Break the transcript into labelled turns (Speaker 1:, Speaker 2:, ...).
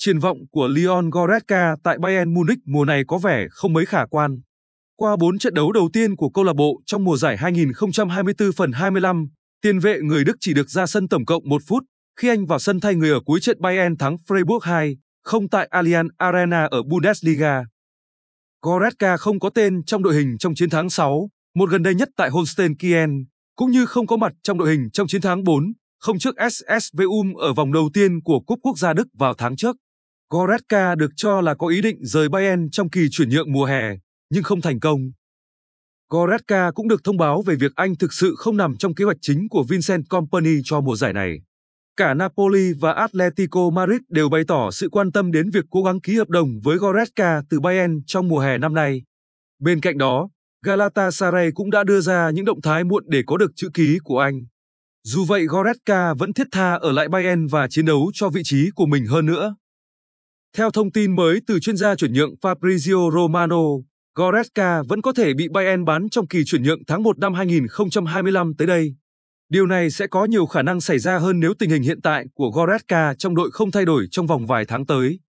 Speaker 1: triển vọng của Leon Goretzka tại Bayern Munich mùa này có vẻ không mấy khả quan. Qua 4 trận đấu đầu tiên của câu lạc bộ trong mùa giải 2024-25, tiền vệ người Đức chỉ được ra sân tổng cộng 1 phút khi anh vào sân thay người ở cuối trận Bayern thắng Freiburg 2-0 tại Allianz Arena ở Bundesliga. Goretzka không có tên trong đội hình trong chiến thắng 6-1 gần đây nhất tại Holstein Kiel, cũng như không có mặt trong đội hình trong chiến thắng 4-0 trước SSV Ulm ở vòng đầu tiên của Cúp Quốc gia Đức vào tháng trước. Goretzka được cho là có ý định rời Bayern trong kỳ chuyển nhượng mùa hè, nhưng không thành công. Goretzka cũng được thông báo về việc anh thực sự không nằm trong kế hoạch chính của Vincent Kompany cho mùa giải này. Cả Napoli và Atletico Madrid đều bày tỏ sự quan tâm đến việc cố gắng ký hợp đồng với Goretzka từ Bayern trong mùa hè năm nay. Bên cạnh đó, Galatasaray cũng đã đưa ra những động thái muộn để có được chữ ký của anh. Dù vậy, Goretzka vẫn thiết tha ở lại Bayern và chiến đấu cho vị trí của mình hơn nữa. Theo thông tin mới từ chuyên gia chuyển nhượng Fabrizio Romano, Goretzka vẫn có thể bị Bayern bán trong kỳ chuyển nhượng tháng 1 năm 2025 tới đây. Điều này sẽ có nhiều khả năng xảy ra hơn nếu tình hình hiện tại của Goretzka trong đội không thay đổi trong vòng vài tháng tới.